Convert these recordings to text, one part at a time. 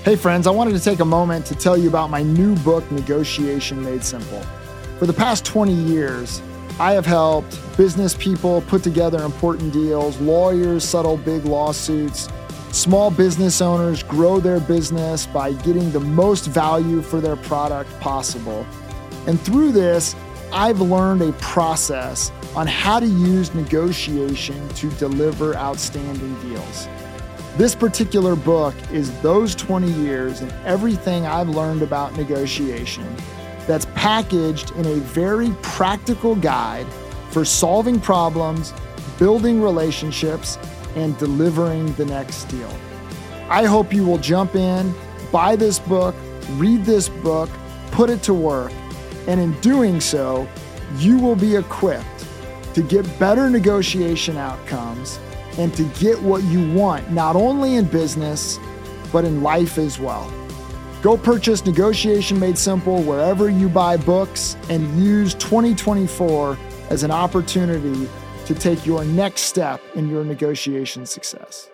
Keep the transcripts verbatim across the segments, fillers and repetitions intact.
Hey friends, I wanted to take a moment to tell you about my new book, Negotiation Made Simple. For the past twenty years, I have helped business people put together important deals, lawyers settle big lawsuits, small business owners grow their business by getting the most value for their product possible. And through this, I've learned a process on how to use negotiation to deliver outstanding deals. This particular book is those twenty years and everything I've learned about negotiation that's packaged in a very practical guide for solving problems, building relationships, and delivering the next deal. I hope you will jump in, buy this book, read this book, put it to work, and in doing so, you will be equipped to get better negotiation outcomes and to get what you want, not only in business, but in life as well. Go purchase Negotiation Made Simple wherever you buy books and use twenty twenty-four as an opportunity to take your next step in your negotiation success.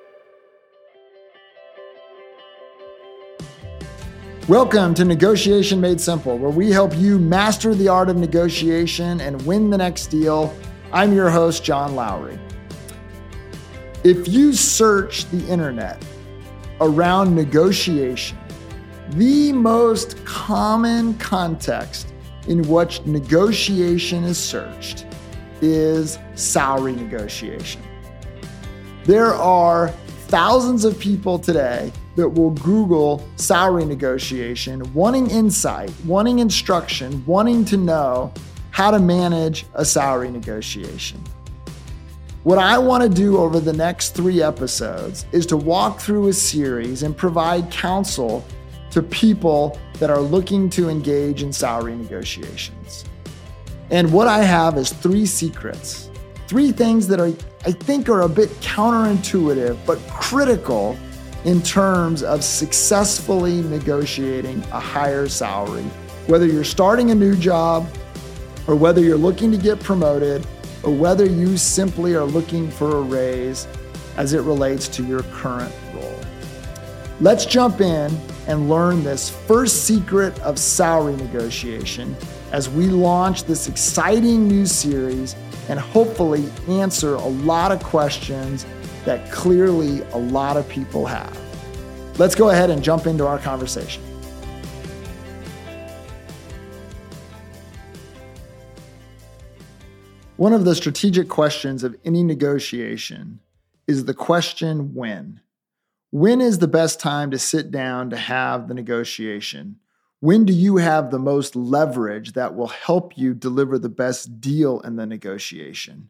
Welcome to Negotiation Made Simple, where we help you master the art of negotiation and win the next deal. I'm your host, John Lowry. If you search the internet around negotiation, the most common context in which negotiation is searched is salary negotiation. There are thousands of people today that will Google salary negotiation, wanting insight, wanting instruction, wanting to know how to manage a salary negotiation. What I want to do over the next three episodes is to walk through a series and provide counsel to people that are looking to engage in salary negotiations. And what I have is three secrets, three things that are, I think are a bit counterintuitive, but critical in terms of successfully negotiating a higher salary, whether you're starting a new job or whether you're looking to get promoted or whether you simply are looking for a raise as it relates to your current role. Let's jump in and learn this first secret of salary negotiation as we launch this exciting new series and hopefully answer a lot of questions that clearly a lot of people have. Let's go ahead and jump into our conversation. One of the strategic questions of any negotiation is the question when. When is the best time to sit down to have the negotiation? When do you have the most leverage that will help you deliver the best deal in the negotiation?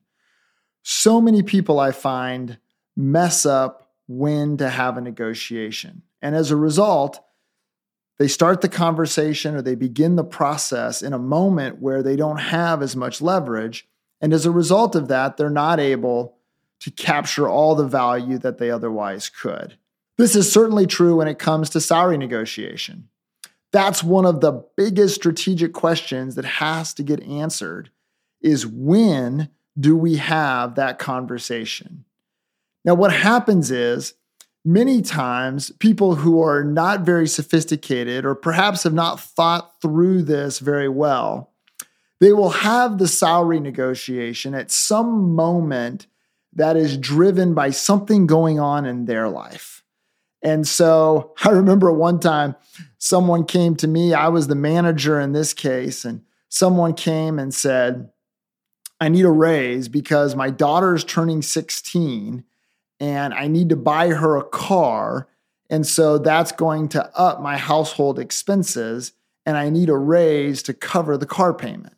So many people I find mess up when to have a negotiation. And as a result, they start the conversation or they begin the process in a moment where they don't have as much leverage. And as a result of that, they're not able to capture all the value that they otherwise could. This is certainly true when it comes to salary negotiation. That's one of the biggest strategic questions that has to get answered is when do we have that conversation? Now, what happens is many times people who are not very sophisticated or perhaps have not thought through this very well, they will have the salary negotiation at some moment that is driven by something going on in their life. And so I remember one time someone came to me, I was the manager in this case, and someone came and said, I need a raise because my daughter's turning sixteen and I need to buy her a car. And so that's going to up my household expenses and I need a raise to cover the car payment.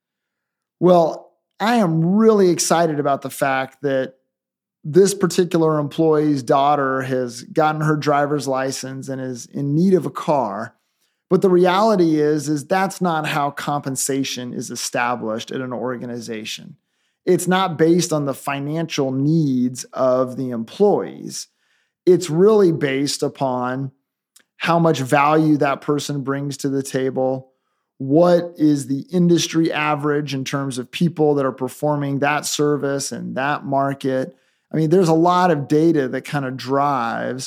Well, I am really excited about the fact that this particular employee's daughter has gotten her driver's license and is in need of a car. But the reality is, is that's not how compensation is established at an organization. It's not based on the financial needs of the employees. It's really based upon how much value that person brings to the table, what is the industry average in terms of people that are performing that service and that market. I mean, there's a lot of data that kind of drives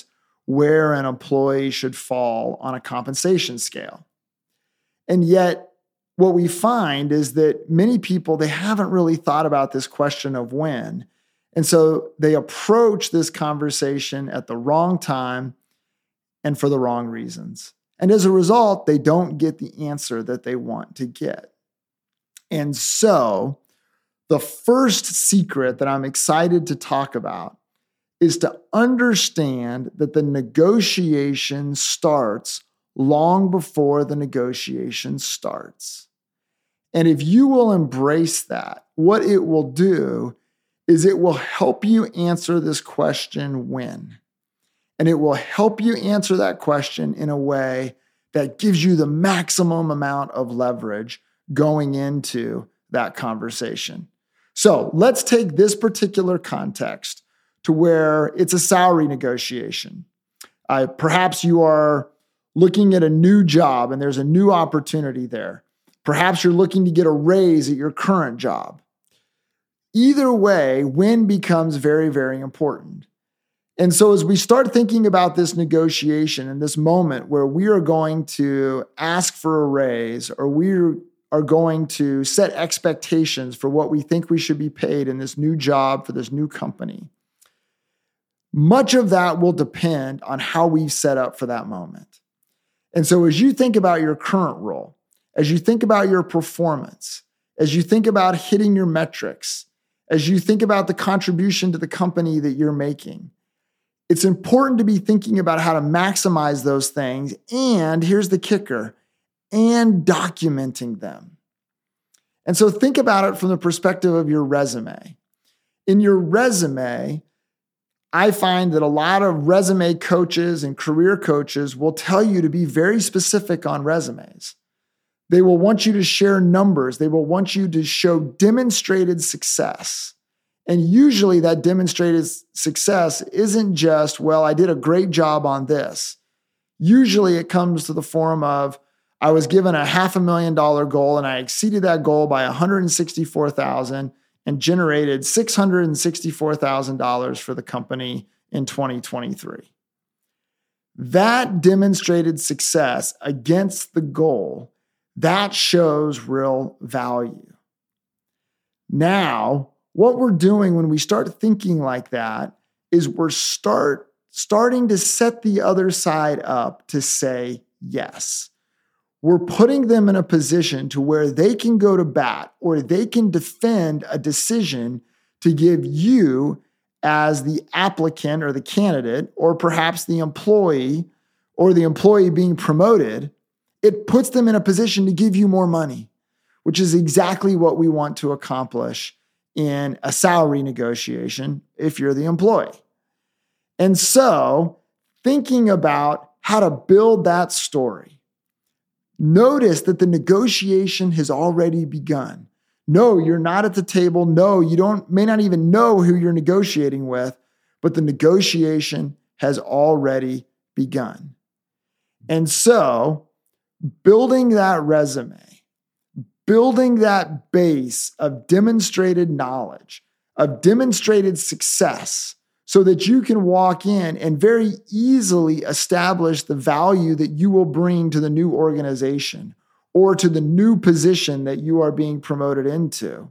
where an employee should fall on a compensation scale. And yet, what we find is that many people, they haven't really thought about this question of when. And so they approach this conversation at the wrong time and for the wrong reasons. And as a result, they don't get the answer that they want to get. And so the first secret that I'm excited to talk about is to understand that the negotiation starts long before the negotiation starts. And if you will embrace that, what it will do is it will help you answer this question when. And it will help you answer that question in a way that gives you the maximum amount of leverage going into that conversation. So let's take this particular context to where it's a salary negotiation. Uh, perhaps you are looking at a new job and there's a new opportunity there. Perhaps you're looking to get a raise at your current job. Either way, when becomes very, very important. And so as we start thinking about this negotiation and this moment where we are going to ask for a raise or we are going to set expectations for what we think we should be paid in this new job for this new company, much of that will depend on how we set up for that moment. And so as you think about your current role, as you think about your performance, as you think about hitting your metrics, as you think about the contribution to the company that you're making, it's important to be thinking about how to maximize those things. And here's the kicker, and documenting them. And so think about it from the perspective of your resume. In your resume, I find that a lot of resume coaches and career coaches will tell you to be very specific on resumes. They will want you to share numbers. They will want you to show demonstrated success. And usually that demonstrated success isn't just, well, I did a great job on this. Usually it comes to the form of, I was given a half a million dollar goal and I exceeded that goal by one hundred sixty-four thousand dollars and generated six hundred sixty-four thousand dollars for the company in twenty twenty-three. That demonstrated success against the goal, that shows real value. Now, what we're doing when we start thinking like that is we're start starting to set the other side up to say yes. We're putting them in a position to where they can go to bat or they can defend a decision to give you as the applicant or the candidate, or perhaps the employee or the employee being promoted. It puts them in a position to give you more money, which is exactly what we want to accomplish in a salary negotiation if you're the employee. And so thinking about how to build that story, notice that the negotiation has already begun. No, you're not at the table. No, you don't may not even know who you're negotiating with, but the negotiation has already begun. And so building that resume, building that base of demonstrated knowledge, of demonstrated success, so that you can walk in and very easily establish the value that you will bring to the new organization or to the new position that you are being promoted into.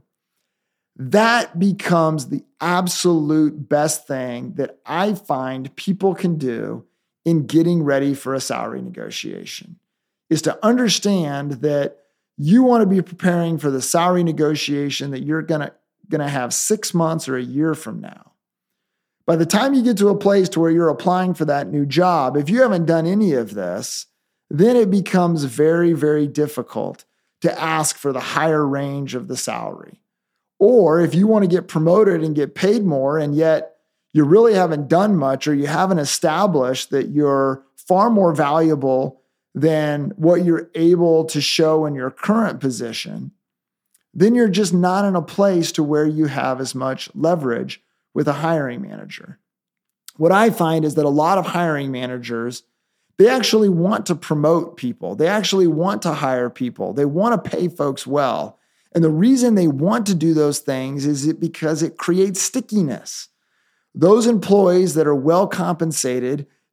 That becomes the absolute best thing that I find people can do in getting ready for a salary negotiation, is to understand that you want to be preparing for the salary negotiation that you're gonna, gonna have six months or a year from now. By the time you get to a place to where you're applying for that new job, if you haven't done any of this, then it becomes very, very difficult to ask for the higher range of the salary. Or if you want to get promoted and get paid more, and yet you really haven't done much, or you haven't established that you're far more valuable than what you're able to show in your current position, then you're just not in a place to where you have as much leverage with a hiring manager. What I find is that a lot of hiring managers, they actually want to promote people. They actually want to hire people. They want to pay folks well. And the reason they want to do those things is it because it creates stickiness. Those employees that are well compensated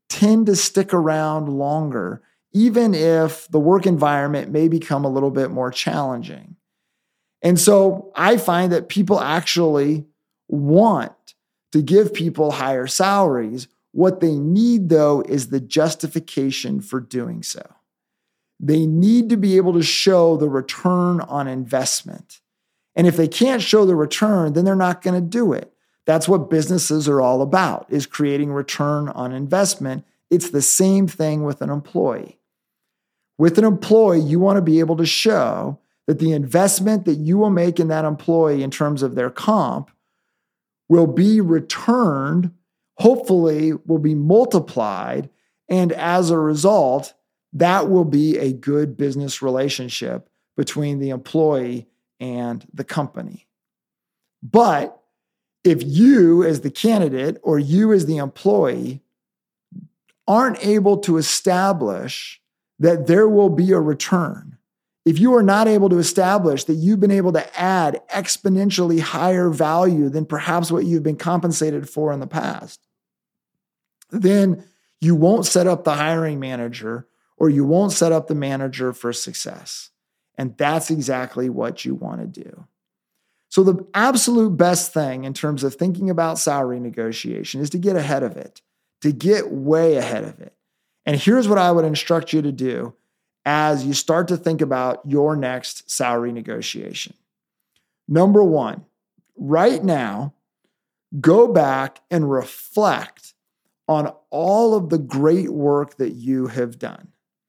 tend to stick around longer, even if the work environment may become a little bit more challenging. And so I find that people actually want to give people higher salaries. What they need, though, is the justification for doing so. They need to be able to show the return on investment. And if they can't show the return, then they're not going to do it. That's what businesses are all about, is creating return on investment. It's the same thing with an employee. With an employee, you want to be able to show that the investment that you will make in that employee in terms of their comp will be returned, hopefully will be multiplied, and as a result, that will be a good business relationship between the employee and the company. But if you as the candidate or you as the employee aren't able to establish that there will be a return, if you are not able to establish that you've been able to add exponentially higher value than perhaps what you've been compensated for in the past, then you won't set up the hiring manager or you won't set up the manager for success. And that's exactly what you want to do. So the absolute best thing in terms of thinking about salary negotiation is to get ahead of it, to get way ahead of it. And here's what I would instruct you to do as you start to think about your next salary negotiation. Number one, right now, go back and reflect on all of the great work that you have done.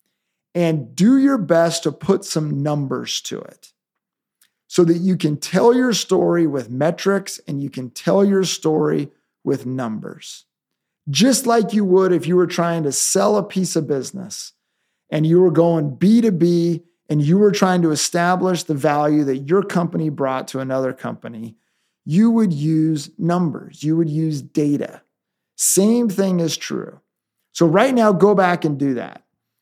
And do your best to put some numbers to it so that you can tell your story with metrics and you can tell your story with numbers. Just like you would if you were trying to sell a piece of business and you were going B to B and you were trying to establish the value that your company brought to another company, you would use numbers, you would use data. Same thing is true. So right now, go back and do that.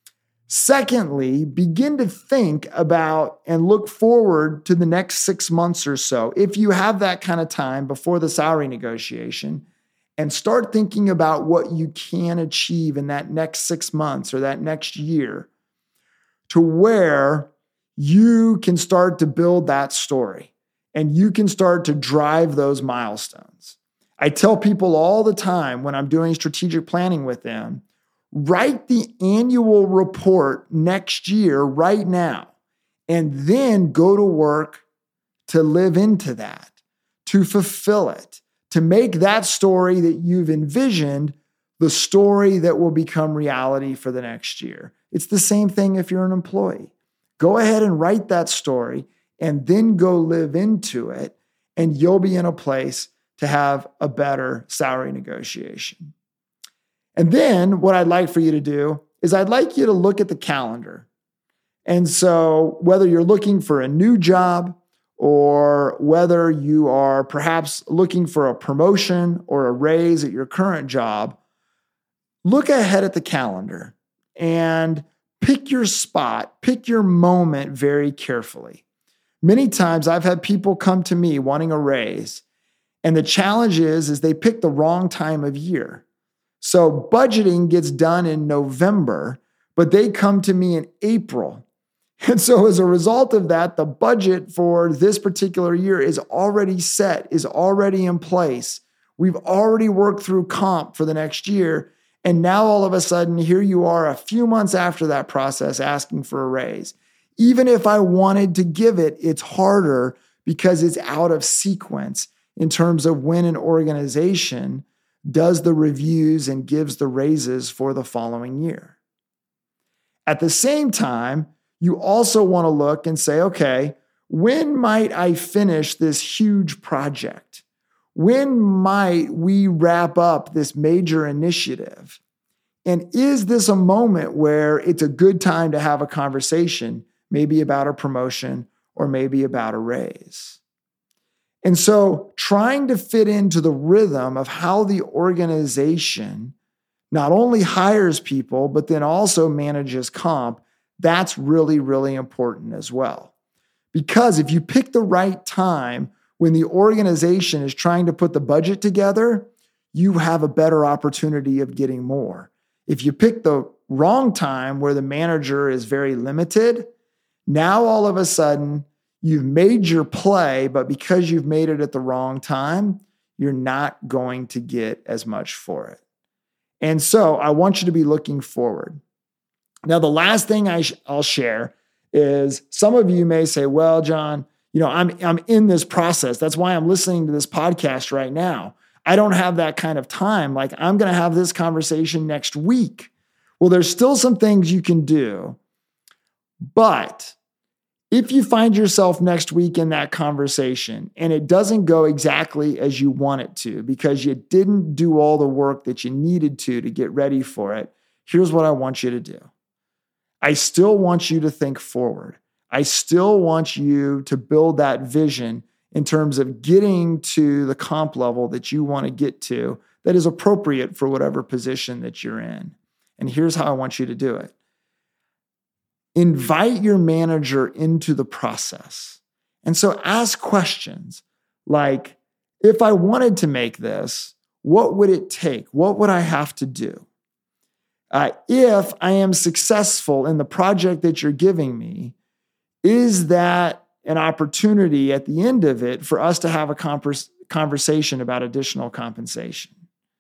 Secondly, begin to think about and look forward to the next six months or so, if you have that kind of time before the salary negotiation, and start thinking about what you can achieve in that next six months or that next year to where you can start to build that story and you can start to drive those milestones. I tell people all the time when I'm doing strategic planning with them, write the annual report next year right now, and then go to work to live into that, to fulfill it, to make that story that you've envisioned the story that will become reality for the next year. It's the same thing if you're an employee. Go ahead and write that story and then go live into it, and you'll be in a place to have a better salary negotiation. And then what I'd like for you to do is I'd like you to look at the calendar. And so whether you're looking for a new job or whether you are perhaps looking for a promotion or a raise at your current job, look ahead at the calendar and pick your spot, pick your moment very carefully. Many times I've had people come to me wanting a raise, and the challenge is, is they pick the wrong time of year. So budgeting gets done in November, but they come to me in April. And so as a result of that, the budget for this particular year is already set, is already in place. We've already worked through comp for the next year. And now all of a sudden, here you are a few months after that process asking for a raise. Even if I wanted to give it, it's harder because it's out of sequence in terms of when an organization does the reviews and gives the raises for the following year. At the same time, you also want to look and say, okay, when might I finish this huge project? When might we wrap up this major initiative? And is this a moment where it's a good time to have a conversation, maybe about a promotion or maybe about a raise? And so trying to fit into the rhythm of how the organization not only hires people, but then also manages comp, that's really, really important as well. Because if you pick the right time when the organization is trying to put the budget together, you have a better opportunity of getting more. If you pick the wrong time where the manager is very limited, now all of a sudden you've made your play, but because you've made it at the wrong time, you're not going to get as much for it. And so I want you to be looking forward. Now, the last thing I sh- I'll share is some of you may say, well, John, you know, I'm, I'm in this process. That's why I'm listening to this podcast right now. I don't have that kind of time. Like, I'm going to have this conversation next week. Well, there's still some things you can do. But if you find yourself next week in that conversation and it doesn't go exactly as you want it to because you didn't do all the work that you needed to to get ready for it, here's what I want you to do. I still want you to think forward. I still want you to build that vision in terms of getting to the comp level that you want to get to that is appropriate for whatever position that you're in. And here's how I want you to do it. Invite your manager into the process. And so ask questions like, if I wanted to make this, what would it take? What would I have to do? Uh, if I am successful in the project that you're giving me, is that an opportunity at the end of it for us to have a converse, conversation about additional compensation?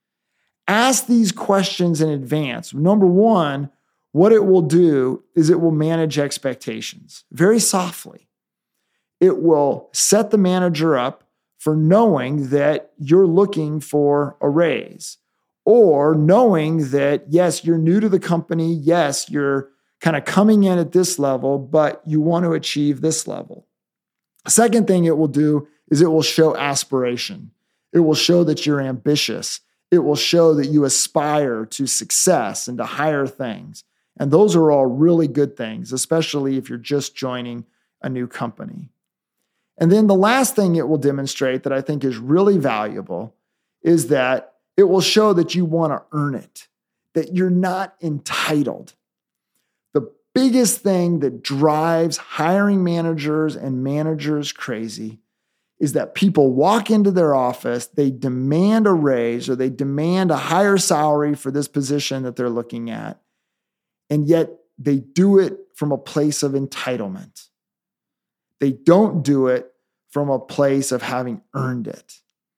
Ask these questions in advance. Number one, what it will do is it will manage expectations very softly. It will set the manager up for knowing that you're looking for a raise, or knowing that, yes, you're new to the company. Yes, you're kind of coming in at this level, but you want to achieve this level. Second thing it will do is it will show aspiration. It will show that you're ambitious. It will show that you aspire to success and to higher things. And those are all really good things, especially if you're just joining a new company. And then the last thing it will demonstrate that I think is really valuable is that it will show that you want to earn it, that you're not entitled. The biggest thing that drives hiring managers and managers crazy is that people walk into their office, they demand a raise or they demand a higher salary for this position that they're looking at. And yet they do it from a place of entitlement. They don't do it from a place of having earned it.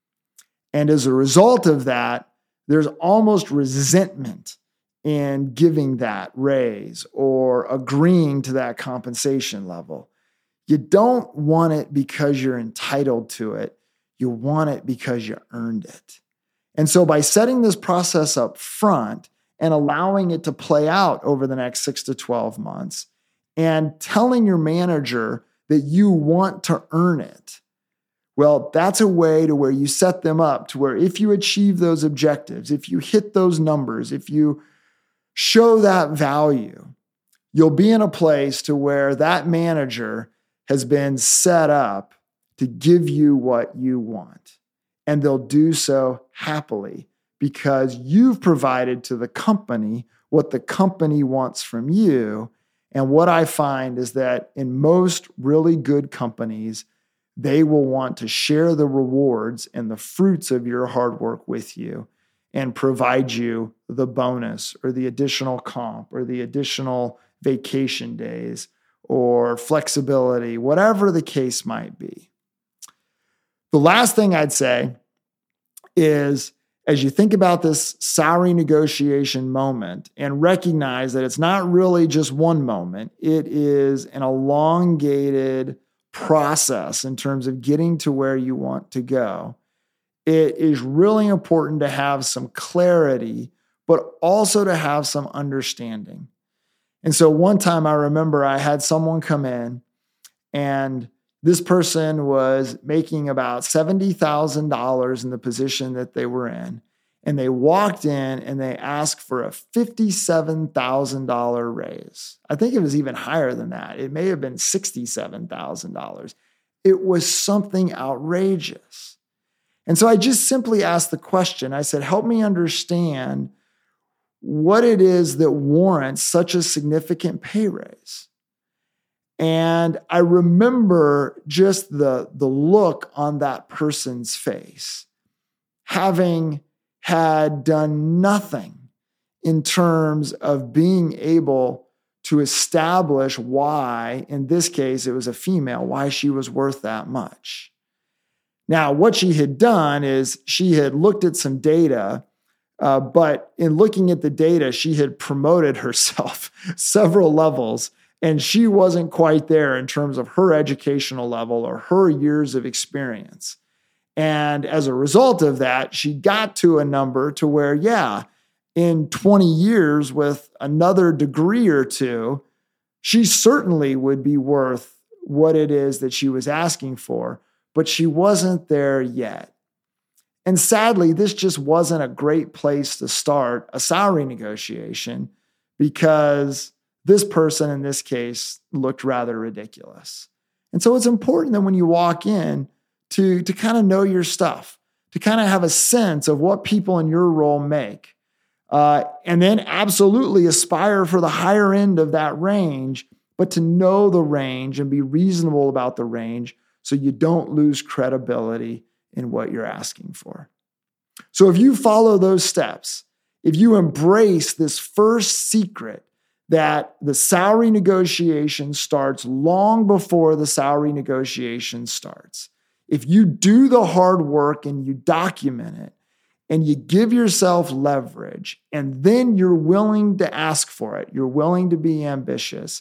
And as a result of that, there's almost resentment in giving that raise or agreeing to that compensation level. You don't want it because you're entitled to it. You want it because you earned it. And so by setting this process up front, and allowing it to play out over the next six to twelve months and telling your manager that you want to earn it, well, that's a way to where you set them up to where if you achieve those objectives, if you hit those numbers, if you show that value, you'll be in a place to where that manager has been set up to give you what you want. And they'll do so happily, because you've provided to the company what the company wants from you. And what I find is that in most really good companies, they will want to share the rewards and the fruits of your hard work with you and provide you the bonus or the additional comp or the additional vacation days or flexibility, whatever the case might be. The last thing I'd say is, as you think about this salary negotiation moment and recognize that it's not really just one moment, it is an elongated process in terms of getting to where you want to go. It is really important to have some clarity, but also to have some understanding. And so one time I remember I had someone come in, and this person was making about seventy thousand dollars in the position that they were in. And they walked in and they asked for a fifty-seven thousand dollars raise. I think it was even higher than that. It may have been sixty-seven thousand dollars. It was something outrageous. And so I just simply asked the question. I said, help me understand what it is that warrants such a significant pay raise. And I remember just the, the look on that person's face, having had done nothing in terms of being able to establish why, in this case, it was a female, why she was worth that much. Now, what she had done is she had looked at some data, uh, but in looking at the data, she had promoted herself several levels, and she wasn't quite there in terms of her educational level or her years of experience. And as a result of that, she got to a number to where, yeah, in twenty years with another degree or two, she certainly would be worth what it is that she was asking for, but she wasn't there yet. And sadly, this just wasn't a great place to start a salary negotiation because this person in this case looked rather ridiculous. And so it's important that when you walk in to, to kind of know your stuff, to kind of have a sense of what people in your role make. Uh, and then absolutely aspire for the higher end of that range, but to know the range and be reasonable about the range so you don't lose credibility in what you're asking for. So if you follow those steps, if you embrace this first secret that the salary negotiation starts long before the salary negotiation starts, if you do the hard work and you document it, and you give yourself leverage, and then you're willing to ask for it, you're willing to be ambitious,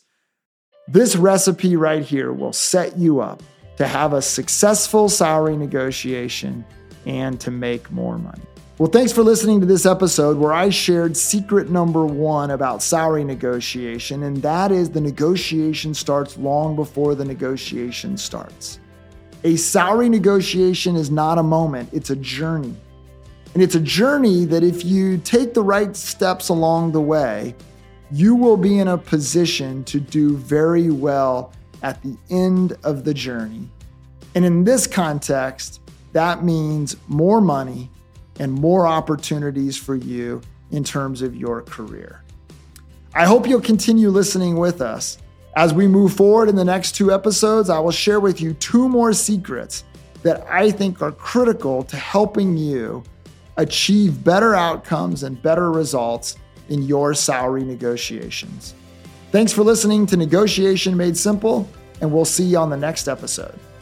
this recipe right here will set you up to have a successful salary negotiation and to make more money. Well, thanks for listening to this episode where I shared secret number one about salary negotiation, and that is the negotiation starts long before the negotiation starts. A salary negotiation is not a moment, it's a journey. And it's a journey that if you take the right steps along the way, you will be in a position to do very well at the end of the journey. And in this context, that means more money and more opportunities for you in terms of your career. I hope you'll continue listening with us. As we move forward in the next two episodes, I will share with you two more secrets that I think are critical to helping you achieve better outcomes and better results in your salary negotiations. Thanks for listening to Negotiation Made Simple, and we'll see you on the next episode.